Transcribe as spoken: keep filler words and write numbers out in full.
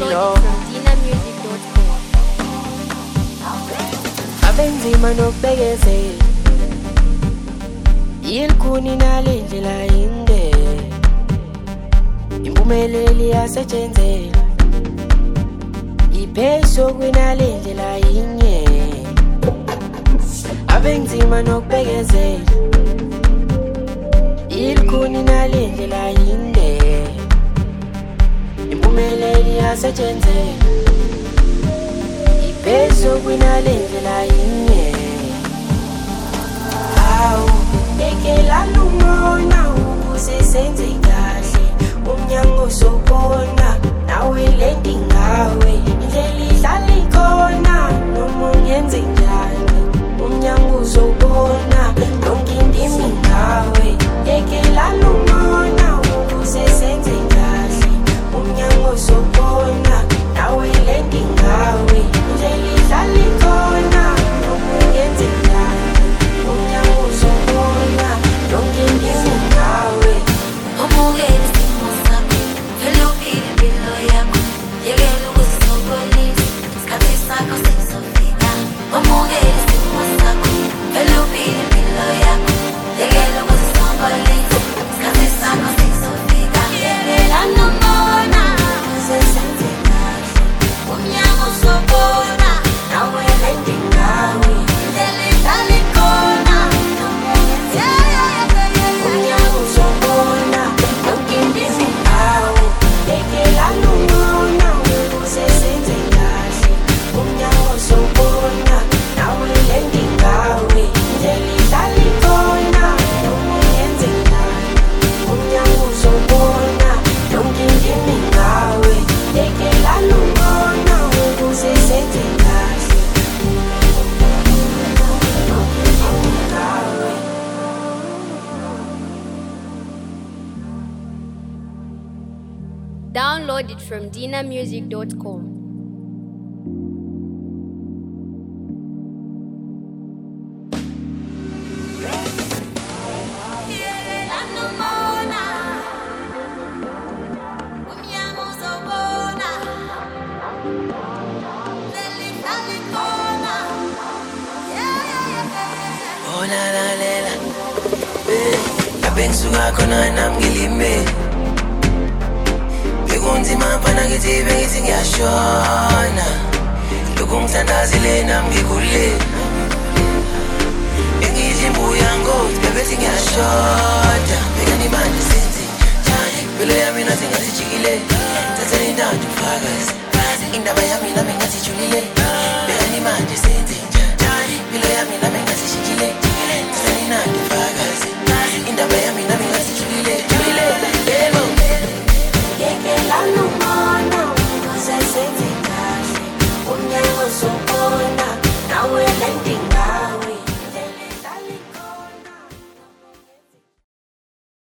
Download it from dina music dot com. Abenzima nokubekezela Yilkhuni nalendlela inde Impumeleli yasetshenzela Ipheso kwinalendlela inye Abenzima nokubekezela Yilkhuni nalendlela inde Impumeleli yasetshenzela Ipheso kwinalendlela inye Awu Ekela lumona ukuze senze kahle Umnyango sobona nawe lendi ngawe Indlela idlala ikhona noma ungenze njani Umnyango sobona yonke indimi ngawe Ekela lumona ukuze senze kahle Umnyango sobona nawe lendi ngawe Indlela idlala ikhona noma ungenze njani Umnyango sobona yonke indimi ngawe Umukele isimo sakho, vele uphile impilo yakho Yekela ukuzisokolisa, isikhathi sakho sesizofika Umukele isimo sakho, vele uphile impilo yakho Yekela ukuzisokolisa, isikhathi sakho sesizofika Yekela nomona, ukuze senze kahle Umnyango sobona, nawe lendi ngawe Indlela idlala ikhona, noma ungenze Umnyango sobona yonke indimi ngawe Ekela lumona ukuze senze kahle Umnyango sobona nawe lendi ngawe Indlela idlala ikhona noma ungenze njani Umnyango sobona yonke indimi ngawe Ekela lumona ukuze senze kahle yonke indimi ngawe Download it from dina music dot com. Oh la la la la Abensuka khona namngilime Bekunzima mfana ngithi bengithi ngiyashona Lokhu ngithandazile nami ngikhulile Bengidla imbuya ngothi bebethi ngiyashona